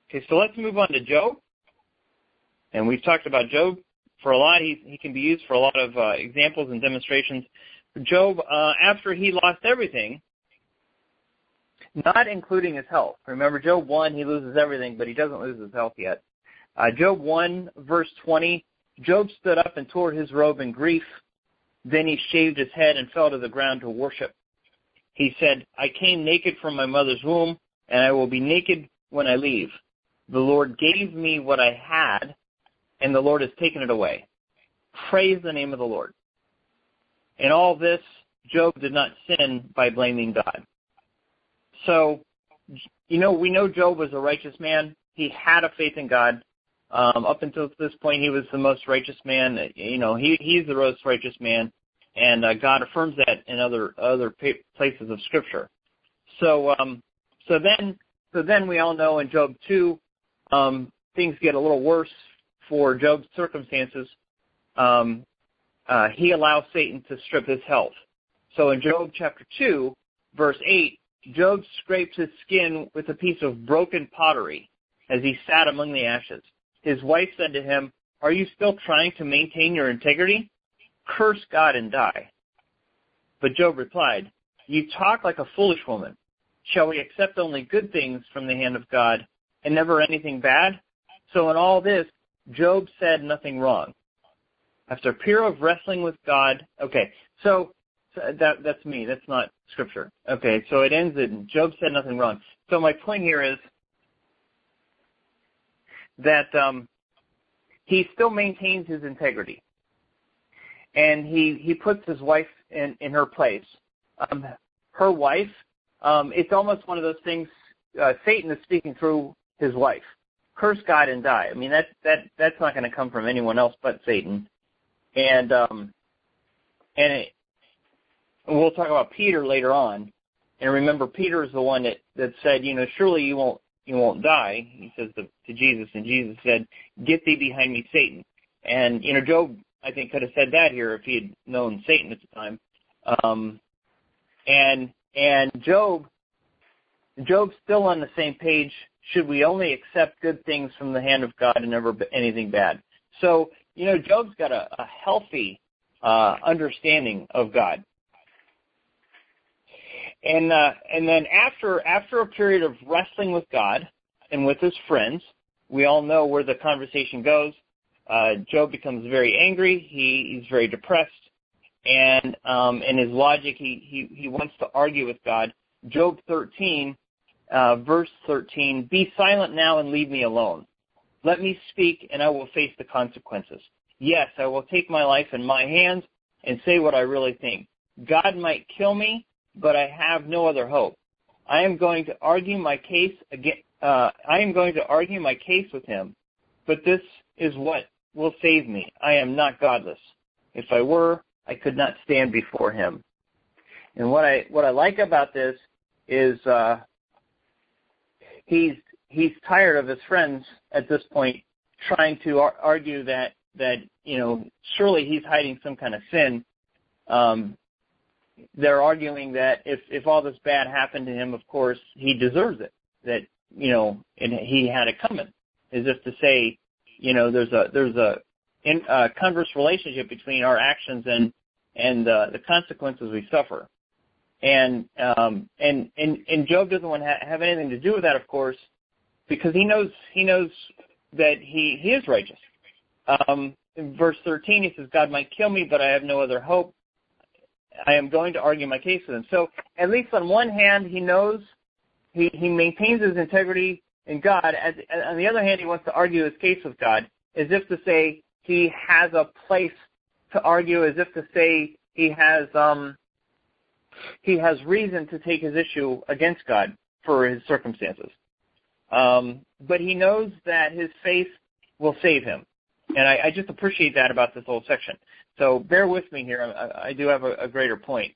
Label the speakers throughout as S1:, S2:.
S1: Okay, so let's move on to Job. And we've talked about Job for a lot. He can be used for a lot of examples and demonstrations. Job, after he lost everything, not including his health. Remember, Job 1, he loses everything, but he doesn't lose his health yet. Job 1, verse 20, Job stood up and tore his robe in grief. Then he shaved his head and fell to the ground to worship. He said, I came naked from my mother's womb, and I will be naked when I leave. The Lord gave me what I had, and the Lord has taken it away. Praise the name of the Lord. In all this, Job did not sin by blaming God. So, we know Job was a righteous man. He had a faith in God. Up until this point, he was the most righteous man. He's the most righteous man, and God affirms that in other places of Scripture. So then we all know in Job 2, things get a little worse for Job's circumstances. He allows Satan to strip his health. So in Job chapter 2, verse 8, Job scraped his skin with a piece of broken pottery as he sat among the ashes. His wife said to him, are you still trying to maintain your integrity? Curse God and die. But Job replied, you talk like a foolish woman. Shall we accept only good things from the hand of God and never anything bad? So in all this, Job said nothing wrong. After a period of wrestling with God, okay, so that's me. That's not Scripture. Okay, so it ends in Job said nothing wrong. So my point here is that he still maintains his integrity, and he puts his wife in her place. Her wife, it's almost one of those things. Satan is speaking through his wife. Curse God and die. I mean, that's not going to come from anyone else but Satan. And we'll talk about Peter later on. And remember, Peter is the one that said, surely you won't die. He says to Jesus, and Jesus said, get thee behind me, Satan. And, Job, I think, could have said that here if he had known Satan at the time. And Job's still on the same page. Should we only accept good things from the hand of God and never anything bad? So, Job's got a healthy understanding of God. And then after a period of wrestling with God and with his friends, we all know where the conversation goes. Job becomes very angry. He's very depressed, and in his logic, he wants to argue with God. Job 13, verse 13: Be silent now and leave me alone. Let me speak, and I will face the consequences. Yes, I will take my life in my hands and say what I really think. God might kill me, but I have no other hope. I am going to argue my case with him, but this is what will save me. I am not godless. If I were, I could not stand before him. And what I like about this is he's tired of his friends at this point trying to argue that surely he's hiding some kind of sin. They're arguing that if all this bad happened to him, of course, he deserves it. That, and he had it coming. As if to say, there's a converse relationship between our actions and the consequences we suffer. And Job doesn't want to have anything to do with that, of course, because he knows that he is righteous. In verse 13, he says, God might kill me, but I have no other hope. I am going to argue my case with him. So at least on one hand, he knows he maintains his integrity in God. On the other hand, he wants to argue his case with God, as if to say he has a place to argue, as if to say he has reason to take his issue against God for his circumstances. But he knows that his faith will save him. And I just appreciate that about this whole section. So bear with me here. I do have a greater point.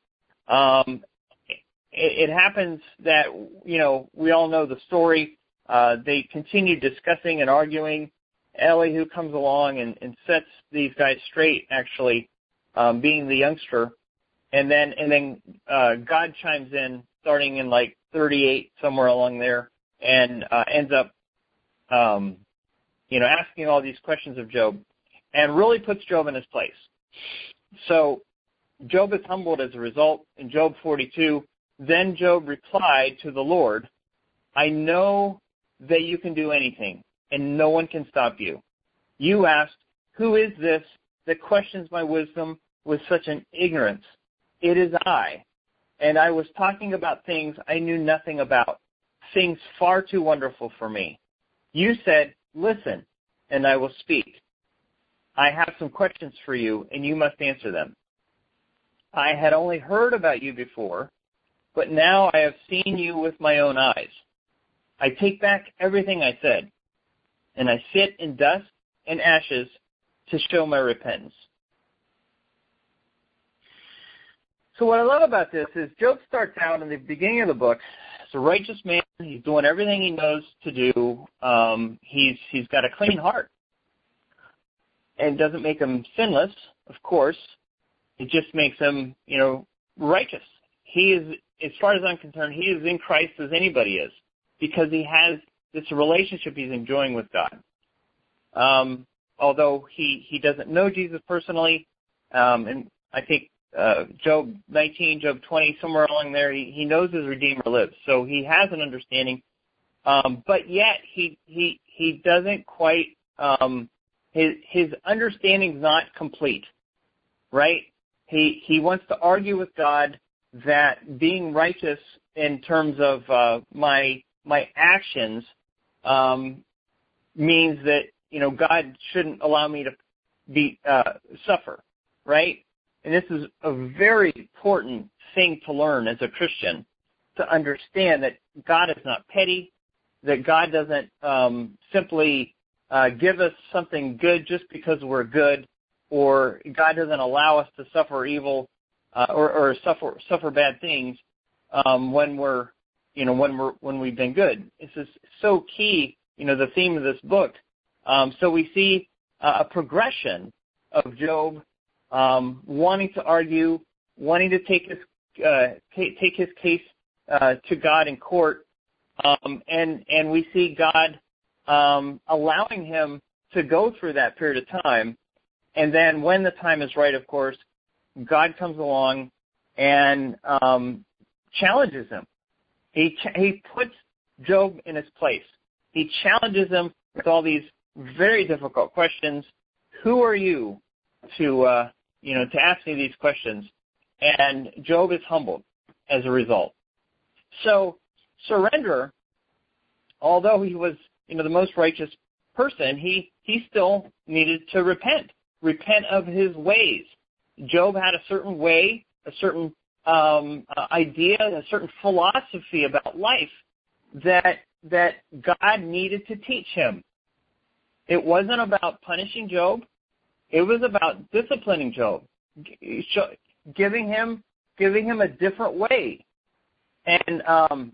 S1: It happens that, we all know the story. They continue discussing and arguing. Elihu comes along and sets these guys straight, actually, being the youngster. And then God chimes in, starting in like 38, somewhere along there, and ends up asking all these questions of Job, and really puts Job in his place. So Job is humbled as a result. In Job 42, then Job replied to the Lord, I know that you can do anything, and no one can stop you. You asked, who is this that questions my wisdom with such an ignorance? It is I, and I was talking about things I knew nothing about, things far too wonderful for me. You said, listen, and I will speak. I have some questions for you, and you must answer them. I had only heard about you before, but now I have seen you with my own eyes. I take back everything I said, and I sit in dust and ashes to show my repentance. So what I love about this is Job starts out in the beginning of the book as a righteous man. He's doing everything he knows to do. He's got a clean heart. And it doesn't make him sinless, of course. It just makes him, righteous. He is, as far as I'm concerned, he is in Christ as anybody is, because he has this relationship he's enjoying with God. Although he doesn't know Jesus personally, and I think Job 19, Job 20, somewhere along there, he knows his Redeemer lives, so he has an understanding. But yet he doesn't quite. His understanding's not complete, right? He wants to argue with God that being righteous in terms of my actions means that God shouldn't allow me to suffer, right? And this is a very important thing to learn as a Christian, to understand that God is not petty, that God doesn't simply give us something good just because we're good, or God doesn't allow us to suffer evil or suffer bad things when we've been good. This is so key, the theme of this book. So we see a progression of Job wanting to argue, wanting to take his case to God in court, and we see God allowing him to go through that period of time. And then when the time is right, of course, God comes along and challenges him. He puts Job in his place. He challenges him with all these very difficult questions. Who are you to ask me these questions? And Job is humbled as a result. So surrender, although he was the most righteous person, he still needed to repent of his ways. Job had a certain way, a certain idea, a certain philosophy about life that God needed to teach him. It wasn't about punishing Job. It was about disciplining Job, giving him a different way. And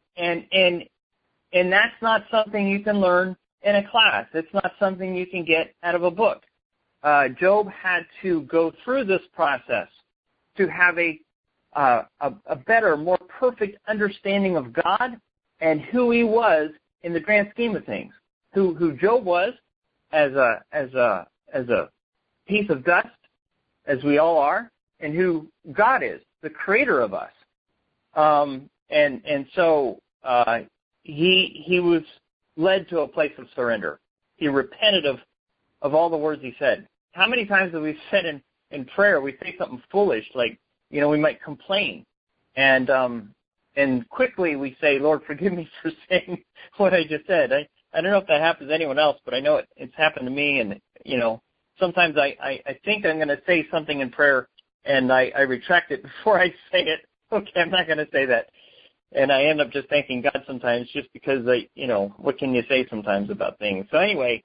S1: that's not something you can learn in a class. It's not something you can get out of a book. Job had to go through this process to have a better, more perfect understanding of God and who he was in the grand scheme of things. Who Job was as a piece of dust, as we all are, and who God is, the creator of us. So he was led to a place of surrender. He repented of all the words he said. How many times have we said in prayer, we say something foolish, like, we might complain, and quickly we say, Lord, forgive me for saying what I just said. I don't know if that happens to anyone else, but I know it's happened to me, and, sometimes I think I'm going to say something in prayer, and I retract it before I say it. Okay, I'm not going to say that. And I end up just thanking God sometimes just because what can you say sometimes about things? So anyway,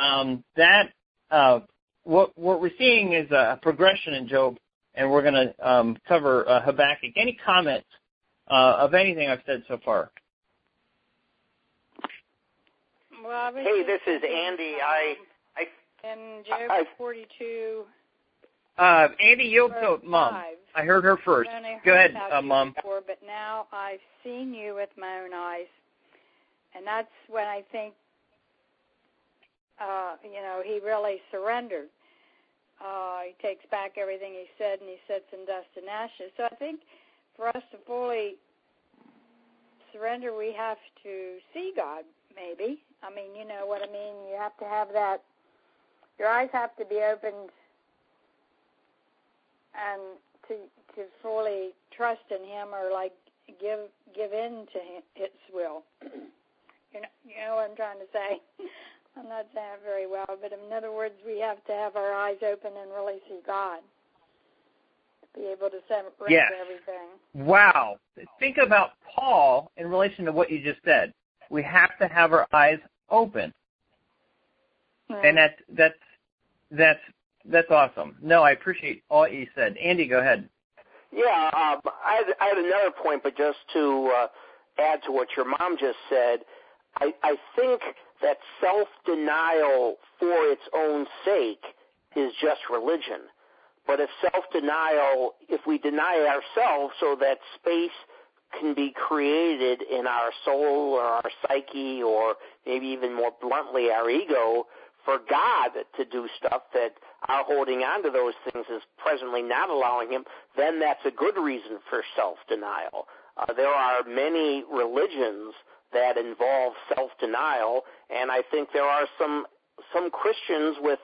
S1: what we're seeing is a progression in Job, and we're going to cover Habakkuk. Any comments of anything I've said so far?
S2: Well,
S3: hey, this is Andy.
S2: In Job 42.
S1: Andy, yield to Mom. I heard her first. Go ahead, Mom.
S2: Before, but now I've seen you with my own eyes, and that's when I think he really surrendered. He takes back everything he said, and he sits in dust and ashes. So I think for us to fully surrender, we have to see God, maybe. I mean, you know what I mean? You have to have that. Your eyes have to be opened and to fully trust in Him, or like give in to His will. You know what I'm trying to say? I'm not saying it very well, but in other words, we have to have our eyes open and really see God, to be able to surrender everything.
S1: Wow. Think about Paul in relation to what you just said. We have to have our eyes open. And that's awesome. No, I appreciate all you said. Andy, go ahead.
S3: Yeah, I had another point, but just to add to what your mom just said, I think that self-denial for its own sake is just religion. But if we deny ourselves so that space can be created in our soul or our psyche, or maybe even more bluntly our ego, for God to do stuff that our holding on to those things is presently not allowing Him, then that's a good reason for self-denial. There are many religions that involve self-denial, and I think there are some Christians with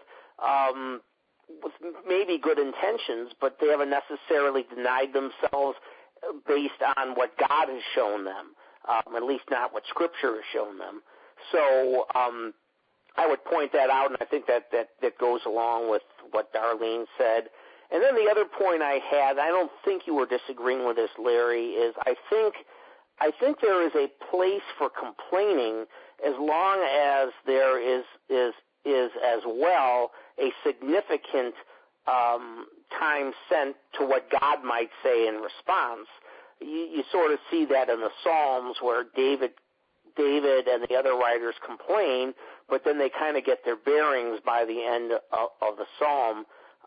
S3: maybe good intentions, but they haven't necessarily denied themselves based on what God has shown them, at least not what Scripture has shown them. So I would point that out, and I think that goes along with what Darlene said. And then the other point I had, I don't think you were disagreeing with this, Larry, is I think there is a place for complaining as long as there is as well a significant time sent to what God might say in response. You sort of see that in the Psalms where David and the other writers complain, but then they kind of get their bearings by the end of the psalm.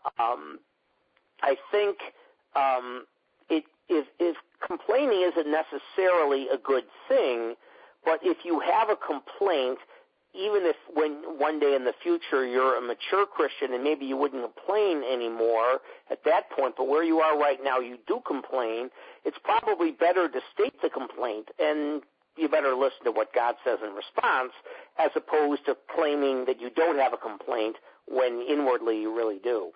S3: I think if complaining isn't necessarily a good thing, but if you have a complaint, even if when one day in the future you're a mature Christian and maybe you wouldn't complain anymore at that point, but where you are right now you do complain, it's probably better to state the complaint, and you better listen to what God says in response, as opposed to claiming that you don't have a complaint when inwardly you really do.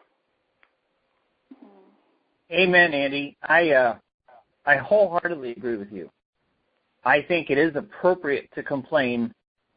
S1: Amen, Andy. I wholeheartedly agree with you. I think it is appropriate to complain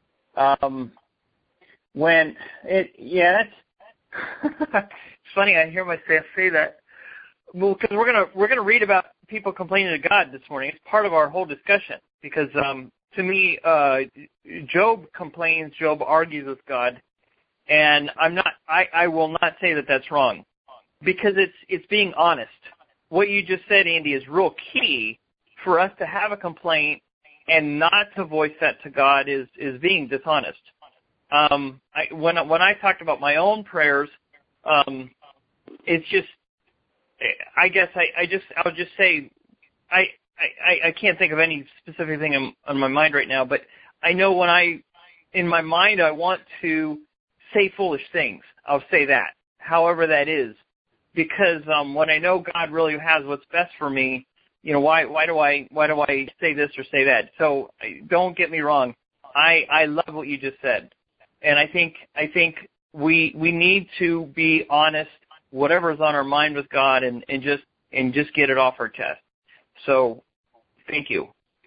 S1: when it. Yeah, that's it's funny. I hear myself say that. Well, because we're gonna read about people complaining to God this morning. It's part of our whole discussion. Because to me, Job complains, Job argues with God, and I will not say that that's wrong, because it's being honest. What you just said, Andy, is real key for us to have a complaint and not to voice that to God is being dishonest. When I talked about my own prayers, it's just, I guess I would just say I can't think of any specific thing on my mind right now, but I know in my mind, I want to say foolish things. I'll say that, however that is, because when I know God really has what's best for me, why do I say this or say that? So don't get me wrong. I love what you just said, and I think we need to be honest, whatever's on our mind with God, and just get it off our chest. So, thank you.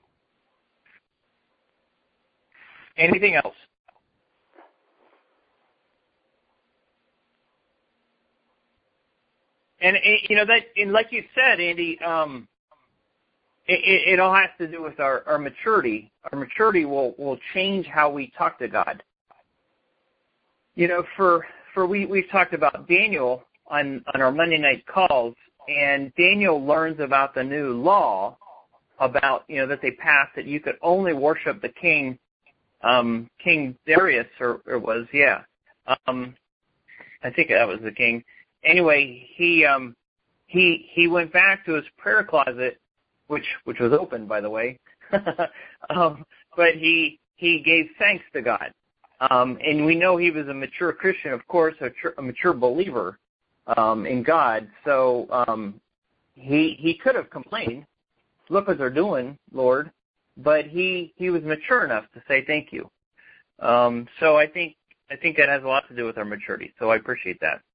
S1: Anything else? And like you said, Andy, it all has to do with our maturity. Our maturity will change how we talk to God. We've talked about Daniel on our Monday night calls, and Daniel learns about the new law about, that they passed, that you could only worship the king, King Darius, or it was, yeah. I think that was the king. Anyway, he went back to his prayer closet, which was open, by the way. But he gave thanks to God. And we know he was a mature Christian, of course, a mature believer in God. So he could have complained, look what they're doing, Lord, but he was mature enough to say thank you. So I think that has a lot to do with our maturity. So I appreciate that.